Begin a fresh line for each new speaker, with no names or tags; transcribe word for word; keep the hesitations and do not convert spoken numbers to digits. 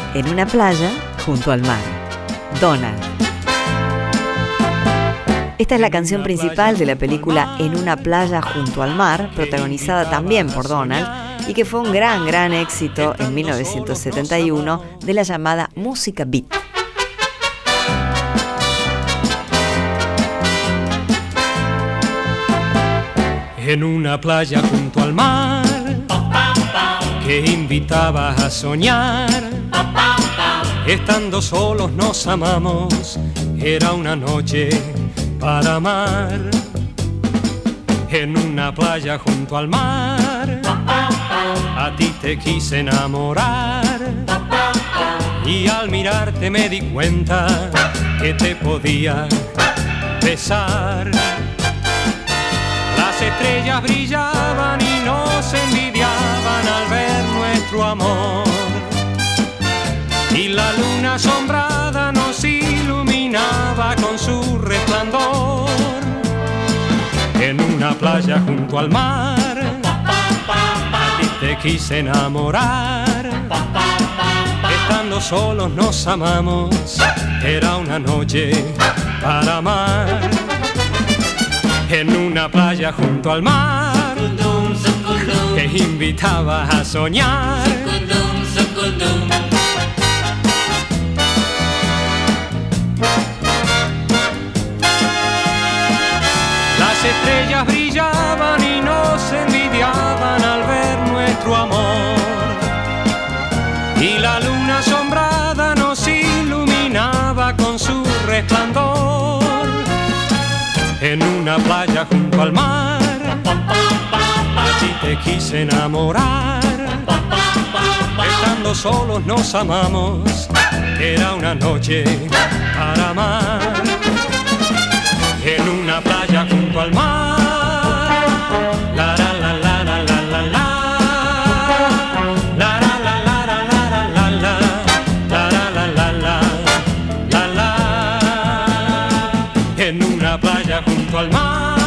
en una playa junto al mar. Donald. Esta es la canción principal de la película En una playa junto al mar, protagonizada también por Donald, y que fue un gran, gran éxito en mil novecientos setenta y uno de la llamada música beat.
En una playa junto al mar, que invitaba a soñar, estando solos nos amamos, era una noche para amar. En una playa junto al mar, a ti te quise enamorar, y al mirarte me di cuenta que te podía besar. Las estrellas brillaban y nos envidiaban al ver nuestro amor, y la luna asombrada nos iluminaba con su resplandor. En una playa junto al mar, a ti te quise enamorar, estando solos nos amamos, era una noche para amar. En una playa junto al mar, que invitaba a soñar, las estrellas brillaban y nos envidiaban al ver nuestro amor, y la luna asombrada nos iluminaba con su resplandor. En una playa junto al mar, a ti te quise enamorar, estando solos nos amamos, era una noche para amar. En una playa junto al mar, la la la la la la la la, la la la la la la la la, la la la la la la la. En una playa junto al mar.